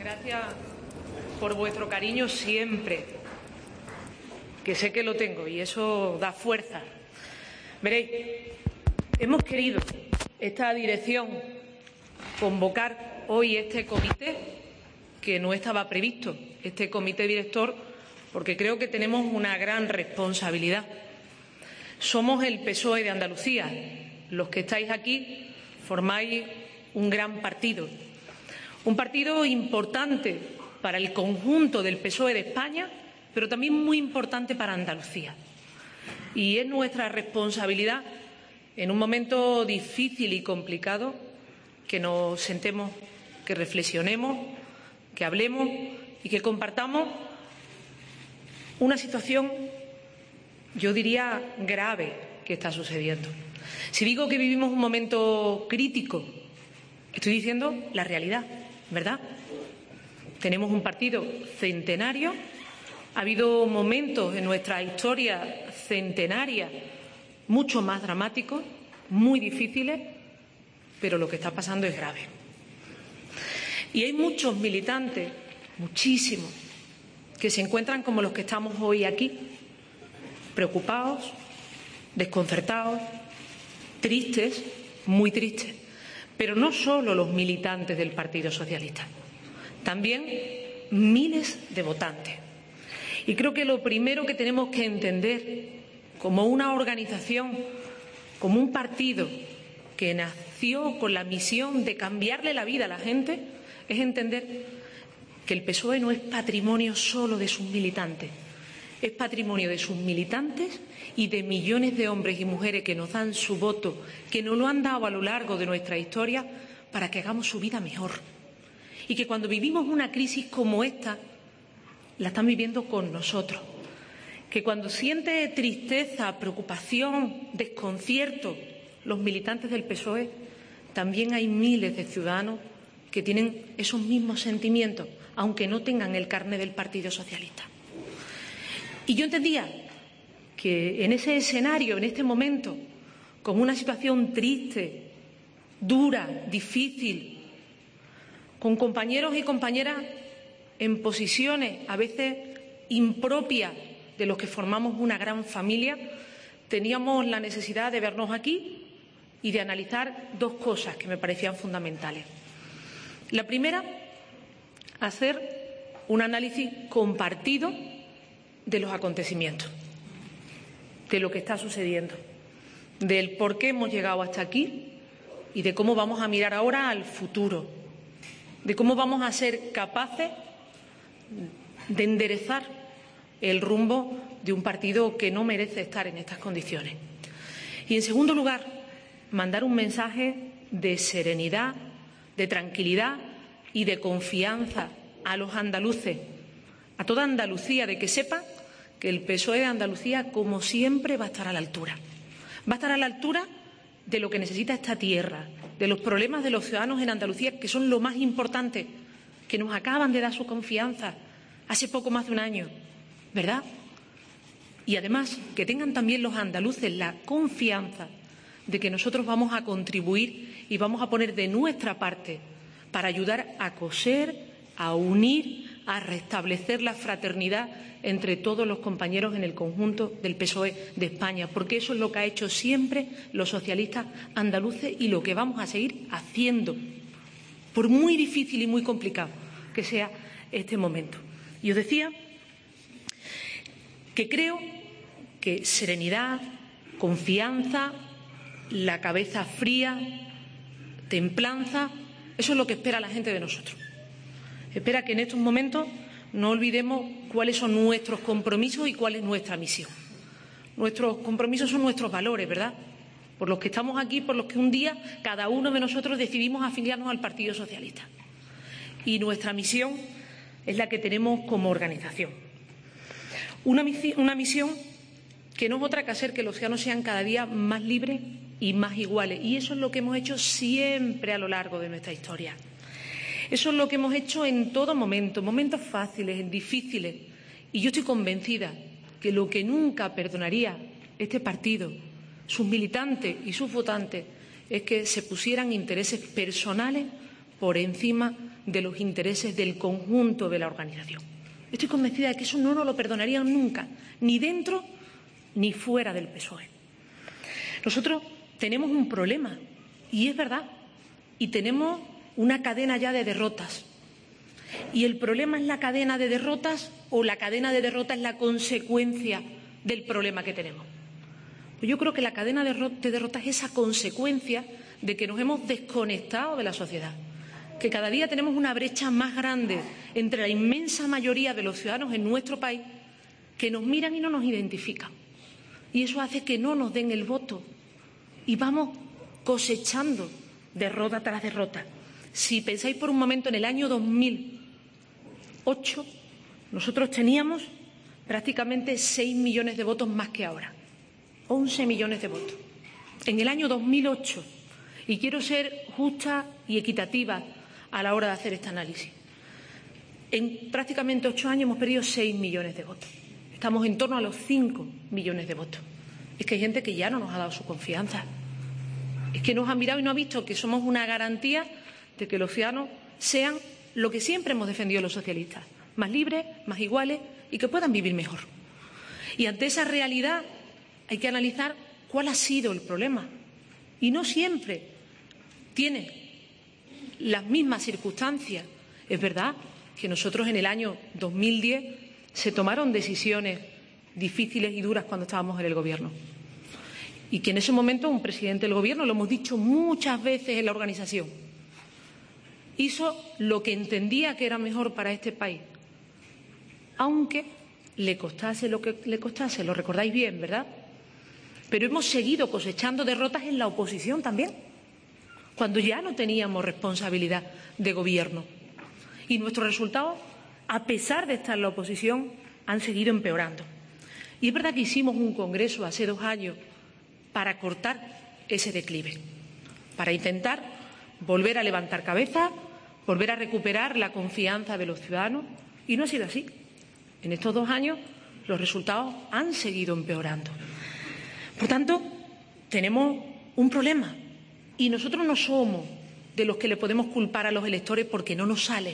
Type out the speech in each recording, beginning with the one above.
Gracias por vuestro cariño siempre, que sé que lo tengo y eso da fuerza. Veréis, hemos querido, esta dirección, convocar hoy este comité, que no estaba previsto, este comité director, porque creo que tenemos una gran responsabilidad. Somos el PSOE de Andalucía. Los que estáis aquí formáis un gran partido. Un partido importante para el conjunto del PSOE de España, pero también muy importante para Andalucía. Y es nuestra responsabilidad, en un momento difícil y complicado, que nos sentemos, que reflexionemos, que hablemos y que compartamos una situación, yo diría, grave que está sucediendo. Si digo que vivimos un momento crítico, estoy diciendo la realidad, ¿verdad? Tenemos un partido centenario, ha habido momentos en nuestra historia centenaria mucho más dramáticos, muy difíciles, pero lo que está pasando es grave. Y hay muchos militantes, muchísimos, que se encuentran como los que estamos hoy aquí, preocupados, desconcertados, tristes, muy tristes. Pero no solo los militantes del Partido Socialista, también miles de votantes. Y creo que lo primero que tenemos que entender como una organización, como un partido que nació con la misión de cambiarle la vida a la gente, es entender que el PSOE no es patrimonio solo de sus militantes, es patrimonio de sus militantes y de millones de hombres y mujeres que nos dan su voto, que nos lo han dado a lo largo de nuestra historia para que hagamos su vida mejor. Y que cuando vivimos una crisis como esta, la están viviendo con nosotros. Que cuando siente tristeza, preocupación, desconcierto los militantes del PSOE, también hay miles de ciudadanos que tienen esos mismos sentimientos, aunque no tengan el carné del Partido Socialista. Y yo entendía que en ese escenario, en este momento, con una situación triste, dura, difícil, con compañeros y compañeras en posiciones a veces impropias de los que formamos una gran familia, teníamos la necesidad de vernos aquí y de analizar dos cosas que me parecían fundamentales. La primera, hacer un análisis compartido de los acontecimientos, de lo que está sucediendo, del por qué hemos llegado hasta aquí y de cómo vamos a mirar ahora al futuro, de cómo vamos a ser capaces de enderezar el rumbo de un partido que no merece estar en estas condiciones. Y, en segundo lugar, mandar un mensaje de serenidad, de tranquilidad y de confianza a los andaluces, a toda Andalucía, de que sepan que el PSOE de Andalucía, como siempre, va a estar a la altura. Va a estar a la altura de lo que necesita esta tierra, de los problemas de los ciudadanos en Andalucía, que son lo más importante, que nos acaban de dar su confianza hace poco más de un año, ¿verdad? Y además que tengan también los andaluces la confianza de que nosotros vamos a contribuir y vamos a poner de nuestra parte para ayudar a coser, a unir, a restablecer la fraternidad entre todos los compañeros en el conjunto del PSOE de España, porque eso es lo que ha hecho siempre los socialistas andaluces y lo que vamos a seguir haciendo, por muy difícil y muy complicado que sea este momento. Y os decía que creo que serenidad, confianza, la cabeza fría, templanza, eso es lo que espera la gente de nosotros. Espera que en estos momentos no olvidemos cuáles son nuestros compromisos y cuál es nuestra misión. Nuestros compromisos son nuestros valores, ¿verdad? Por los que estamos aquí, por los que un día cada uno de nosotros decidimos afiliarnos al Partido Socialista. Y nuestra misión es la que tenemos como organización. Una misión que no es otra que hacer que los ciudadanos sean cada día más libres y más iguales. Y eso es lo que hemos hecho siempre a lo largo de nuestra historia. Eso es lo que hemos hecho en todo momento, momentos fáciles, difíciles. Y yo estoy convencida que lo que nunca perdonaría este partido, sus militantes y sus votantes, es que se pusieran intereses personales por encima de los intereses del conjunto de la organización. Estoy convencida de que eso no nos lo perdonarían nunca, ni dentro ni fuera del PSOE. Nosotros tenemos un problema, y es verdad, y tenemos una cadena ya de derrotas. ¿Y el problema es la cadena de derrotas o la cadena de derrotas es la consecuencia del problema que tenemos? Pues yo creo que la cadena de derrotas es esa consecuencia de que nos hemos desconectado de la sociedad, que cada día tenemos una brecha más grande entre la inmensa mayoría de los ciudadanos en nuestro país que nos miran y no nos identifican. Y eso hace que no nos den el voto y vamos cosechando derrota tras derrota. Si pensáis por un momento en el año 2008, nosotros teníamos prácticamente 6 millones de votos más que ahora, 11 millones de votos. En el año 2008, y quiero ser justa y equitativa a la hora de hacer este análisis, en prácticamente 8 años hemos perdido 6 millones de votos. Estamos en torno a los 5 millones de votos. Es que hay gente que ya no nos ha dado su confianza. Es que nos ha mirado y no ha visto que somos una garantía de que los ciudadanos sean lo que siempre hemos defendido los socialistas, más libres, más iguales y que puedan vivir mejor. Y ante esa realidad hay que analizar cuál ha sido el problema. Y no siempre tiene las mismas circunstancias. Es verdad que nosotros en el año 2010 se tomaron decisiones difíciles y duras cuando estábamos en el Gobierno. Y que en ese momento un presidente del Gobierno, lo hemos dicho muchas veces en la organización, hizo lo que entendía que era mejor para este país, aunque le costase lo que le costase, lo recordáis bien, ¿verdad? Pero hemos seguido cosechando derrotas en la oposición también, cuando ya no teníamos responsabilidad de gobierno. Y nuestros resultados, a pesar de estar en la oposición, han seguido empeorando. Y es verdad que hicimos un congreso hace 2 años para cortar ese declive, para intentar volver a levantar cabeza, volver a recuperar la confianza de los ciudadanos, y no ha sido así. En estos 2 años los resultados han seguido empeorando. Por tanto, tenemos un problema y nosotros no somos de los que le podemos culpar a los electores porque no nos sale.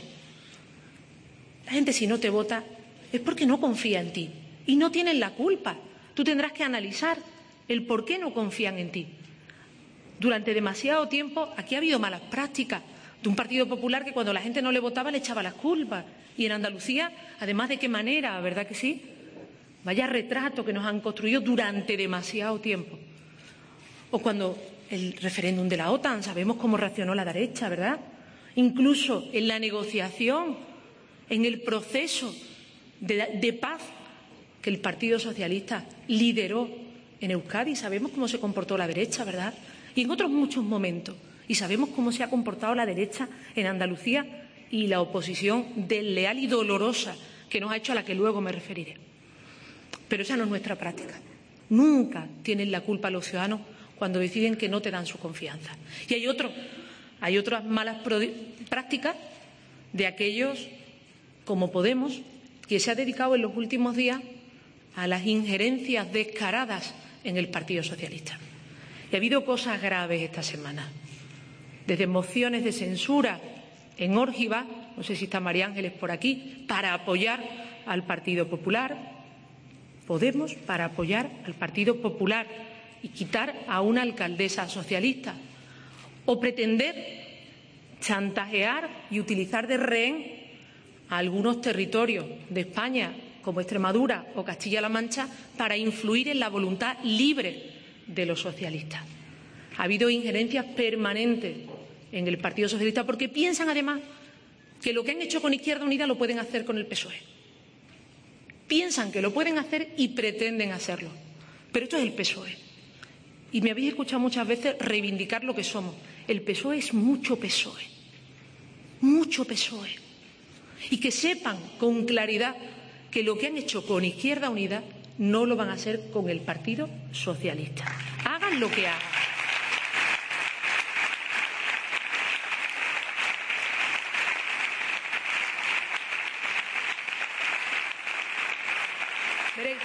La gente, si no te vota, es porque no confía en ti y no tienen la culpa. Tú tendrás que analizar el por qué no confían en ti. Durante demasiado tiempo aquí ha habido malas prácticas de un Partido Popular que cuando la gente no le votaba le echaba las culpas. Y en Andalucía, además, ¿de qué manera? ¿Verdad que sí? Vaya retrato que nos han construido durante demasiado tiempo. O cuando el referéndum de la OTAN, sabemos cómo reaccionó la derecha, ¿verdad? Incluso en la negociación, en el proceso de paz que el Partido Socialista lideró en Euskadi, sabemos cómo se comportó la derecha, ¿verdad? Y en otros muchos momentos. Y sabemos cómo se ha comportado la derecha en Andalucía y la oposición desleal y dolorosa que nos ha hecho, a la que luego me referiré. Pero esa no es nuestra práctica. Nunca tienen la culpa los ciudadanos cuando deciden que no te dan su confianza. Y hay otras malas prácticas de aquellos, como Podemos, que se ha dedicado en los últimos días a las injerencias descaradas en el Partido Socialista. Y ha habido cosas graves esta semana, desde mociones de censura en Órgiva, no sé si está María Ángeles por aquí, para apoyar al Partido Popular, Podemos para apoyar al Partido Popular y quitar a una alcaldesa socialista, o pretender chantajear y utilizar de rehén a algunos territorios de España, como Extremadura o Castilla-La Mancha, para influir en la voluntad libre de los socialistas. Ha habido injerencias permanentes en el Partido Socialista porque piensan, además, que lo que han hecho con Izquierda Unida lo pueden hacer con el PSOE. Piensan que lo pueden hacer y pretenden hacerlo. Pero esto es el PSOE. Y me habéis escuchado muchas veces reivindicar lo que somos. El PSOE es mucho PSOE. Mucho PSOE. Y que sepan con claridad que lo que han hecho con Izquierda Unida no lo van a hacer con el Partido Socialista. Hagan lo que hagan. Veréis,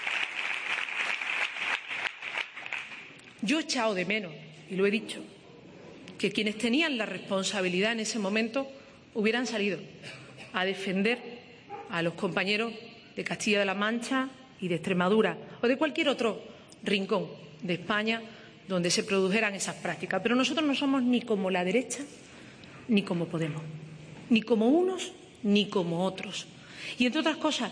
yo he echado de menos, y lo he dicho, que quienes tenían la responsabilidad en ese momento hubieran salido a defender a los compañeros de Castilla-La Mancha y de Extremadura o de cualquier otro rincón de España donde se produjeran esas prácticas. Pero nosotros no somos ni como la derecha ni como Podemos, ni como unos ni como otros. Y, entre otras cosas,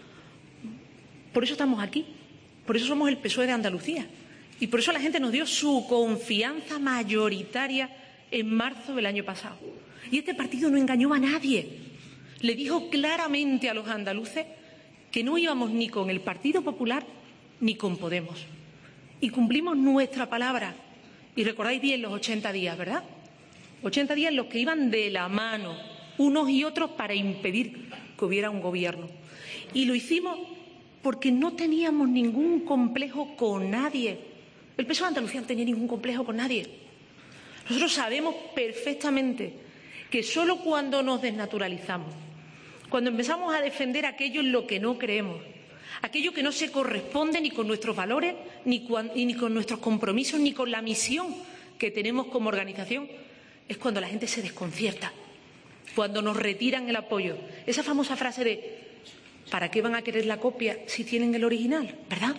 por eso estamos aquí, por eso somos el PSOE de Andalucía y por eso la gente nos dio su confianza mayoritaria en marzo del año pasado. Y este partido no engañó a nadie. Le dijo claramente a los andaluces que no íbamos ni con el Partido Popular ni con Podemos. Y cumplimos nuestra palabra. Y recordáis bien los 80 días, ¿verdad? 80 días en los que iban de la mano unos y otros para impedir que hubiera un gobierno. Y lo hicimos porque no teníamos ningún complejo con nadie. El PSOE de Andalucía no tenía ningún complejo con nadie. Nosotros sabemos perfectamente que solo cuando nos desnaturalizamos, cuando empezamos a defender aquello en lo que no creemos, aquello que no se corresponde ni con nuestros valores, ni con nuestros compromisos, ni con la misión que tenemos como organización, es cuando la gente se desconcierta, cuando nos retiran el apoyo. Esa famosa frase de ¿para qué van a querer la copia si tienen el original? ¿Verdad?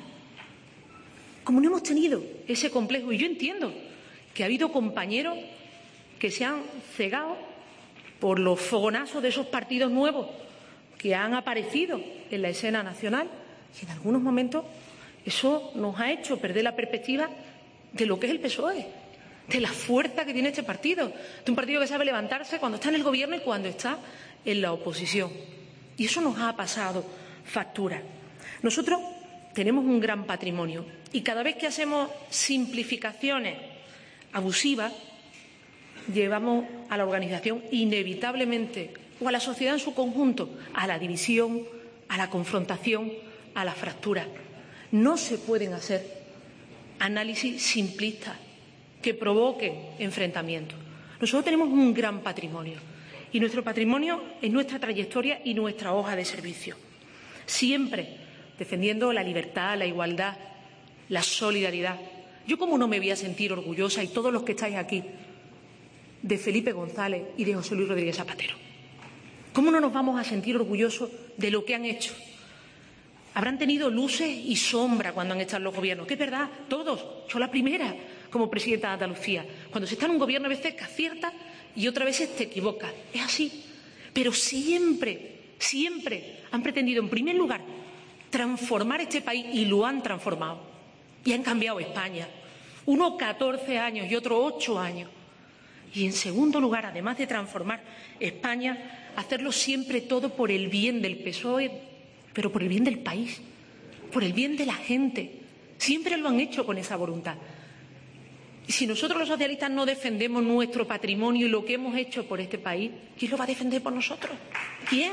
Como no hemos tenido ese complejo, y yo entiendo que ha habido compañeros que se han cegado por los fogonazos de esos partidos nuevos que han aparecido en la escena nacional, y en algunos momentos eso nos ha hecho perder la perspectiva de lo que es el PSOE, de la fuerza que tiene este partido, de un partido que sabe levantarse cuando está en el Gobierno y cuando está en la oposición. Y eso nos ha pasado factura. Nosotros tenemos un gran patrimonio y cada vez que hacemos simplificaciones abusivas, llevamos a la organización inevitablemente, o a la sociedad en su conjunto, a la división, a la confrontación, a la fractura. No se pueden hacer análisis simplistas que provoquen enfrentamientos. Nosotros tenemos un gran patrimonio y nuestro patrimonio es nuestra trayectoria y nuestra hoja de servicio. Siempre defendiendo la libertad, la igualdad, la solidaridad. Yo, ¿cómo no me voy a sentir orgullosa, y todos los que estáis aquí, de Felipe González y de José Luis Rodríguez Zapatero? ¿Cómo no nos vamos a sentir orgullosos de lo que han hecho? Habrán tenido luces y sombras cuando han estado en los gobiernos, que es verdad, todos, yo la primera como presidenta de Andalucía. Cuando se está en un gobierno a veces que acierta y otras veces te equivocas, es así. Pero siempre, siempre han pretendido, en primer lugar, transformar este país y lo han transformado. Y han cambiado España. Uno 14 años y otro 8 años. Y, en segundo lugar, además de transformar España, hacerlo siempre todo por el bien del PSOE, pero por el bien del país, por el bien de la gente. Siempre lo han hecho con esa voluntad. Y si nosotros los socialistas no defendemos nuestro patrimonio y lo que hemos hecho por este país, ¿quién lo va a defender por nosotros? ¿Quién?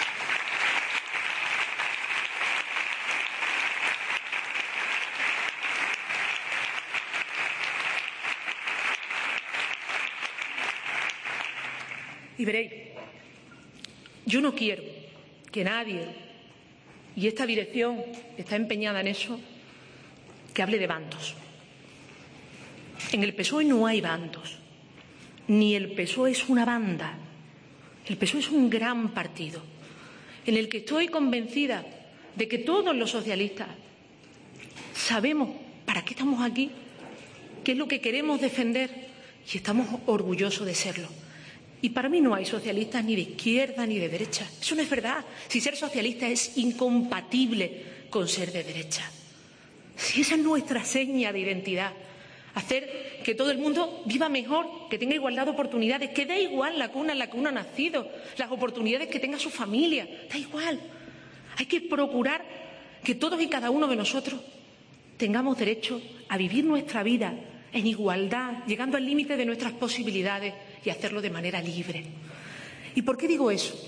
Y veréis, yo no quiero que nadie, y esta dirección está empeñada en eso, que hable de bandos. En el PSOE no hay bandos, ni el PSOE es una banda. El PSOE es un gran partido, en el que estoy convencida de que todos los socialistas sabemos para qué estamos aquí, qué es lo que queremos defender, y estamos orgullosos de serlo. Y para mí no hay socialistas ni de izquierda ni de derecha. Eso no es verdad. Si ser socialista es incompatible con ser de derecha. Si esa es nuestra seña de identidad. Hacer que todo el mundo viva mejor, que tenga igualdad de oportunidades, que da igual la cuna en la que uno ha nacido, las oportunidades que tenga su familia, da igual. Hay que procurar que todos y cada uno de nosotros tengamos derecho a vivir nuestra vida en igualdad, llegando al límite de nuestras posibilidades y hacerlo de manera libre. ¿Y por qué digo eso?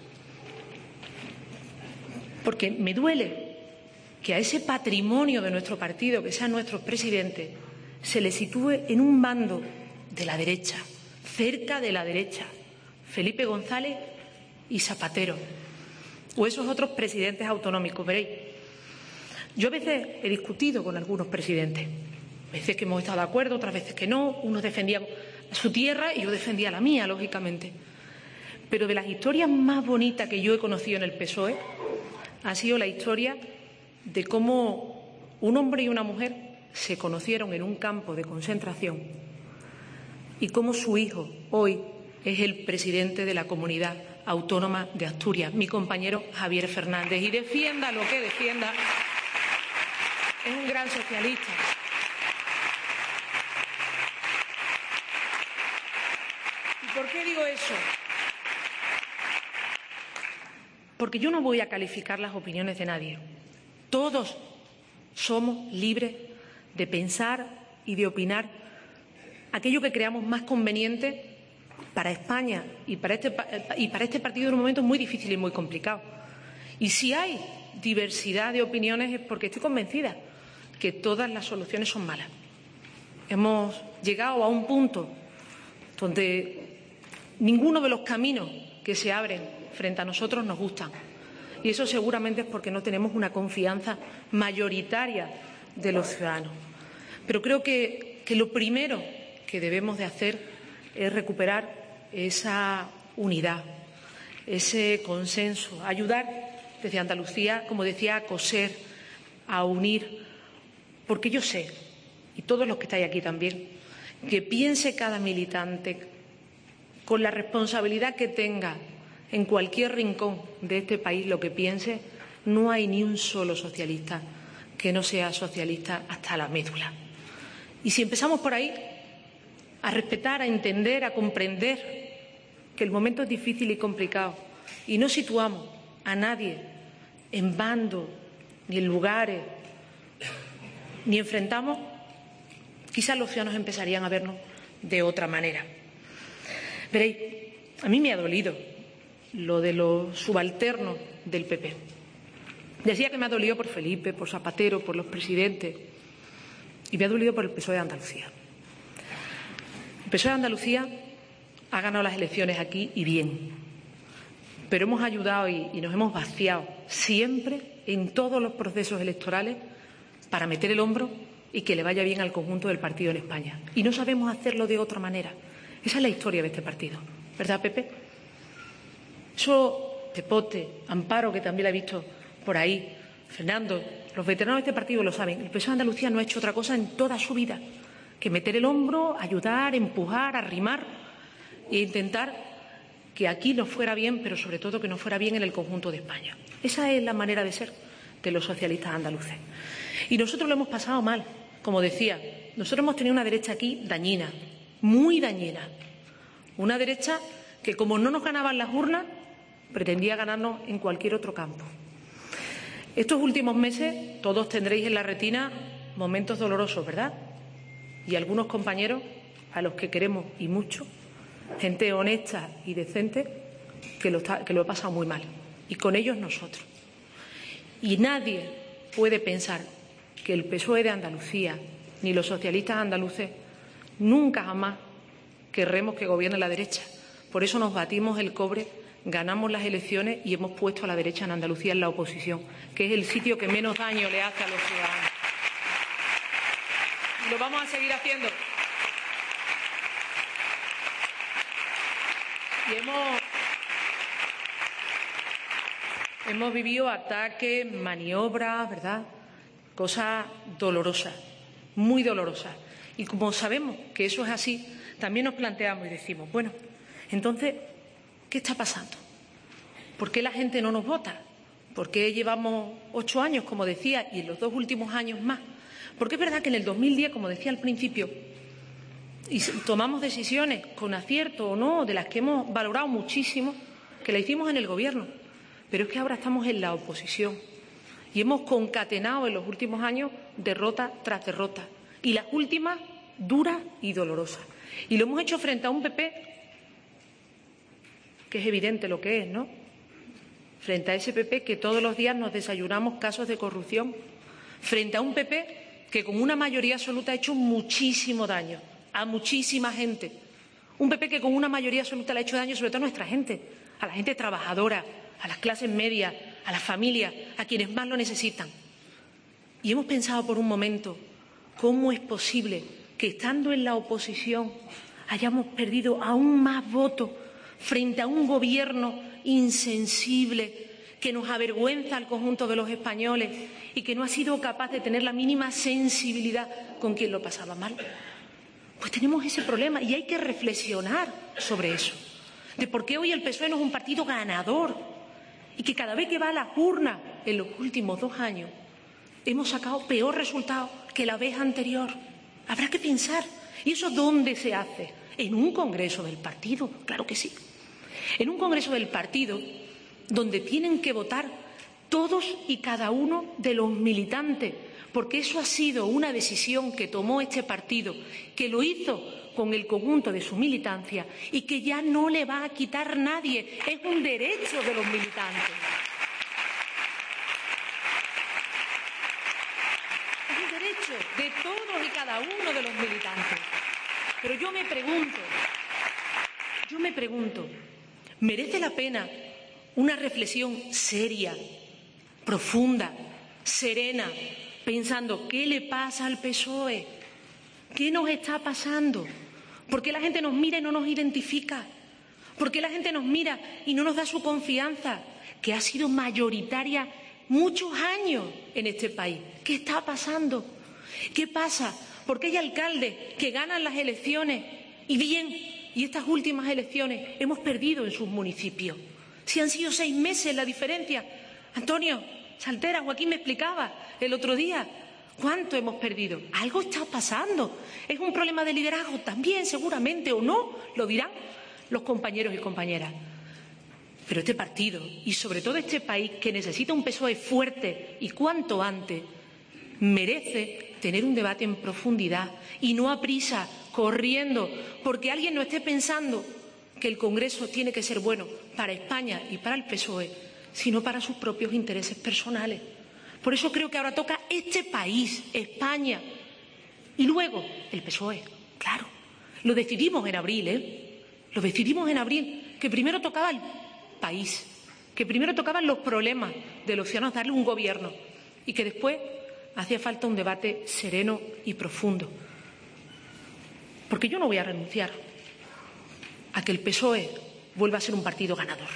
Porque me duele que a ese patrimonio de nuestro partido, que sean nuestros presidentes, se le sitúe en un bando de la derecha, cerca de la derecha, Felipe González y Zapatero, o esos otros presidentes autonómicos. Veréis, yo a veces he discutido con algunos presidentes, veces que hemos estado de acuerdo, otras veces que no, unos defendían su tierra y yo defendía la mía, lógicamente. pero de las historias más bonitas que yo he conocido en el PSOE ha sido la historia de cómo un hombre y una mujer se conocieron en un campo de concentración y cómo su hijo hoy es el presidente de la Comunidad Autónoma de Asturias, mi compañero Javier Fernández. Y defienda lo que defienda, es un gran socialista. ¿Y por qué digo eso? Porque yo no voy a calificar las opiniones de nadie. Todos somos libres de pensar y de opinar aquello que creamos más conveniente para España y para este partido en un momento muy difícil y muy complicado. Y si hay diversidad de opiniones es porque estoy convencida que todas las soluciones son malas. Hemos llegado a un punto donde ninguno de los caminos que se abren frente a nosotros nos gustan. Y eso seguramente es porque no tenemos una confianza mayoritaria de los ciudadanos. Pero creo que lo primero que debemos de hacer es recuperar esa unidad, ese consenso, ayudar desde Andalucía, como decía, a coser, a unir, porque yo sé, y todos los que estáis aquí también, que piense cada militante con la responsabilidad que tenga en cualquier rincón de este país lo que piense, no hay ni un solo socialista que no sea socialista hasta la médula. Y si empezamos por ahí, a respetar, a entender, a comprender que el momento es difícil y complicado y no situamos a nadie en bandos ni en lugares ni enfrentamos, quizás los ciudadanos empezarían a vernos de otra manera. Veréis, a mí me ha dolido lo de los subalternos del PP. Decía que me ha dolido por Felipe, por Zapatero, por los presidentes y me ha dolido por el PSOE de Andalucía. El PSOE de Andalucía ha ganado las elecciones aquí y bien, pero hemos ayudado y nos hemos vaciado siempre en todos los procesos electorales para meter el hombro y que le vaya bien al conjunto del partido en España. Y no sabemos hacerlo de otra manera. Esa es la historia de este partido, ¿verdad, Pepe? Eso, Pepote, Amparo, que también la he visto por ahí, Fernando, los veteranos de este partido lo saben. El PSOE de Andalucía no ha hecho otra cosa en toda su vida que meter el hombro, ayudar, empujar, arrimar e intentar que aquí nos fuera bien, pero sobre todo que nos fuera bien en el conjunto de España. Esa es la manera de ser de los socialistas andaluces. Y nosotros lo hemos pasado mal, como decía. Nosotros hemos tenido una derecha aquí dañina, muy dañina. Una derecha que, como no nos ganaban las urnas, pretendía ganarnos en cualquier otro campo. Estos últimos meses todos tendréis en la retina momentos dolorosos, ¿verdad? Y algunos compañeros a los que queremos y mucho, gente honesta y decente, que lo ha pasado muy mal. Y con ellos nosotros. Y nadie puede pensar que el PSOE de Andalucía ni los socialistas andaluces nunca jamás querremos que gobierne la derecha. Por eso nos batimos el cobre, ganamos las elecciones y hemos puesto a la derecha en Andalucía en la oposición, que es el sitio que menos daño le hace a los ciudadanos. Y lo vamos a seguir haciendo. Y hemos vivido ataques, maniobras, ¿verdad? Cosas dolorosas, muy dolorosas. Y como sabemos que eso es así, también nos planteamos y decimos, bueno, entonces, ¿qué está pasando? ¿Por qué la gente no nos vota? ¿Por qué llevamos 8 años, como decía, y en los 2 últimos años más? Porque es verdad que en el 2010, como decía al principio, y tomamos decisiones con acierto o no, de las que hemos valorado muchísimo, que la hicimos en el Gobierno. Pero es que ahora estamos en la oposición y hemos concatenado en los últimos años derrota tras derrota. Y las últimas, duras y dolorosas. Y lo hemos hecho frente a un PP que es evidente lo que es, ¿no? Frente a ese PP que todos los días nos desayunamos casos de corrupción. Frente a un PP que con una mayoría absoluta ha hecho muchísimo daño a muchísima gente. Un PP que con una mayoría absoluta le ha hecho daño sobre todo a nuestra gente, a la gente trabajadora, a las clases medias, a las familias, a quienes más lo necesitan. Y hemos pensado por un momento, ¿cómo es posible que estando en la oposición hayamos perdido aún más votos frente a un gobierno insensible que nos avergüenza al conjunto de los españoles y que no ha sido capaz de tener la mínima sensibilidad con quien lo pasaba mal? Pues tenemos ese problema y hay que reflexionar sobre eso, de por qué hoy el PSOE no es un partido ganador y que cada vez que va a las urnas en los últimos 2 años hemos sacado peor resultado que la vez anterior. Habrá que pensar. ¿Y eso dónde se hace? En un congreso del partido, claro que sí. En un congreso del partido donde tienen que votar todos y cada uno de los militantes, porque eso ha sido una decisión que tomó este partido, que lo hizo con el conjunto de su militancia y que ya no le va a quitar nadie. Es un derecho de los militantes. Es un derecho de todos y cada uno de los militantes. Pero yo me pregunto, ¿merece la pena una reflexión seria, profunda, serena, pensando qué le pasa al PSOE? ¿Qué nos está pasando? ¿Por qué la gente nos mira y no nos identifica? ¿Por qué la gente nos mira y no nos da su confianza, que ha sido mayoritaria muchos años en este país? ¿Qué está pasando? ¿Qué pasa? ¿Por qué hay alcaldes que ganan las elecciones y estas últimas elecciones hemos perdido en sus municipios? Si han sido 6 meses la diferencia. Antonio Saltera, Joaquín me explicaba el otro día cuánto hemos perdido. Algo está pasando. ¿Es un problema de liderazgo? También, seguramente, o no, lo dirán los compañeros y compañeras. Pero este partido, y sobre todo este país, que necesita un PSOE fuerte y cuanto antes, merece tener un debate en profundidad y no a prisa, corriendo, porque alguien no esté pensando que el Congreso tiene que ser bueno para España y para el PSOE, sino para sus propios intereses personales. Por eso creo que ahora toca este país, España, y luego el PSOE. Claro, lo decidimos en abril, Lo decidimos en abril, que primero tocaba el país, que primero tocaban los problemas de los ciudadanos, darle un gobierno, y que después hacía falta un debate sereno y profundo. Porque yo no voy a renunciar a que el PSOE vuelva a ser un partido ganador,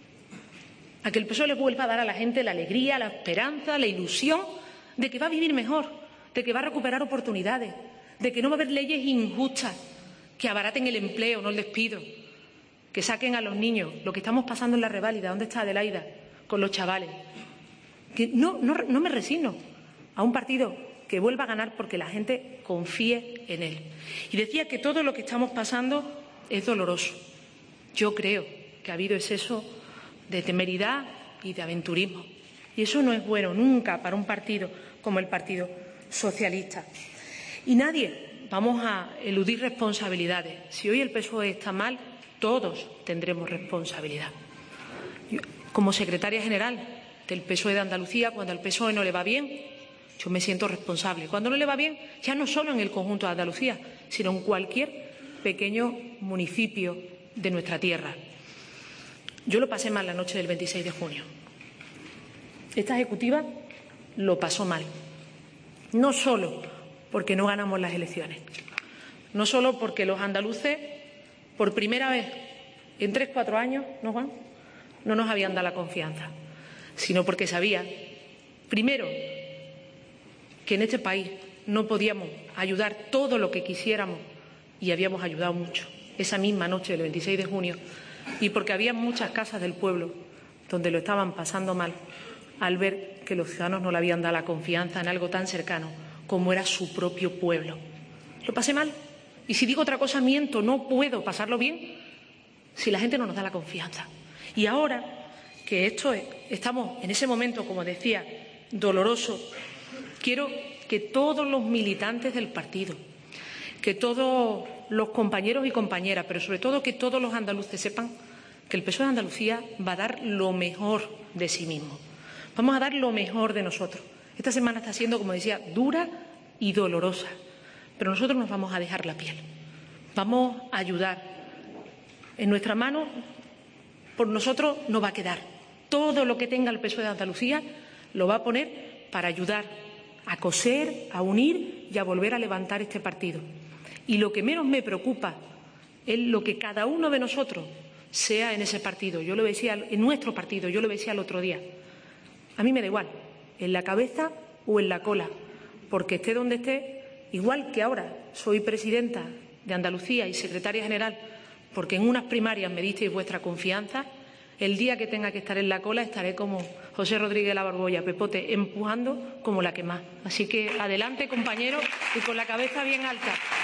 a que el PSOE le vuelva a dar a la gente la alegría, la esperanza, la ilusión de que va a vivir mejor, de que va a recuperar oportunidades, de que no va a haber leyes injustas que abaraten el empleo, no el despido, que saquen a los niños, lo que estamos pasando en la reválida. ¿Dónde está Adelaida con los chavales? Que no me resigno a un partido que vuelva a ganar porque la gente confíe en él. Y decía que todo lo que estamos pasando es doloroso. Yo creo que ha habido exceso de temeridad y de aventurismo. Y eso no es bueno nunca para un partido como el Partido Socialista. Y nadie vamos a eludir responsabilidades. Si hoy el PSOE está mal, todos tendremos responsabilidad. Yo, como secretaria general del PSOE de Andalucía, cuando al PSOE no le va bien, yo me siento responsable. Cuando no le va bien, ya no solo en el conjunto de Andalucía, sino en cualquier pequeño municipio de nuestra tierra. Yo lo pasé mal la noche del 26 de junio. Esta ejecutiva lo pasó mal. No solo porque no ganamos las elecciones, no solo porque los andaluces, por primera vez en 3 o 4 años, ¿no, Juan?, no nos habían dado la confianza, sino porque sabía, primero, que en este país no podíamos ayudar todo lo que quisiéramos y habíamos ayudado mucho esa misma noche del 26 de junio, y porque había muchas casas del pueblo donde lo estaban pasando mal al ver que los ciudadanos no le habían dado la confianza en algo tan cercano como era su propio pueblo. Lo pasé mal. Y si digo otra cosa, miento. No puedo pasarlo bien si la gente no nos da la confianza. Y ahora que estamos en ese momento, como decía, doloroso, quiero que todos los militantes del partido, que todos los compañeros y compañeras, pero sobre todo que todos los andaluces sepan que el PSOE de Andalucía va a dar lo mejor de sí mismo. Vamos a dar lo mejor de nosotros. Esta semana está siendo, como decía, dura y dolorosa, pero nosotros nos vamos a dejar la piel. Vamos a ayudar. En nuestra mano, por nosotros, no va a quedar. Todo lo que tenga el PSOE de Andalucía lo va a poner para ayudar a coser, a unir y a volver a levantar este partido. Y lo que menos me preocupa es lo que cada uno de nosotros sea en ese partido. Yo lo decía en nuestro partido, yo lo decía el otro día. A mí me da igual, en la cabeza o en la cola, porque esté donde esté, igual que ahora soy presidenta de Andalucía y secretaria general, porque en unas primarias me disteis vuestra confianza, el día que tenga que estar en la cola estaré como José Rodríguez La Barbolla, Pepote, empujando como la que más. Así que adelante, compañeros, y con la cabeza bien alta.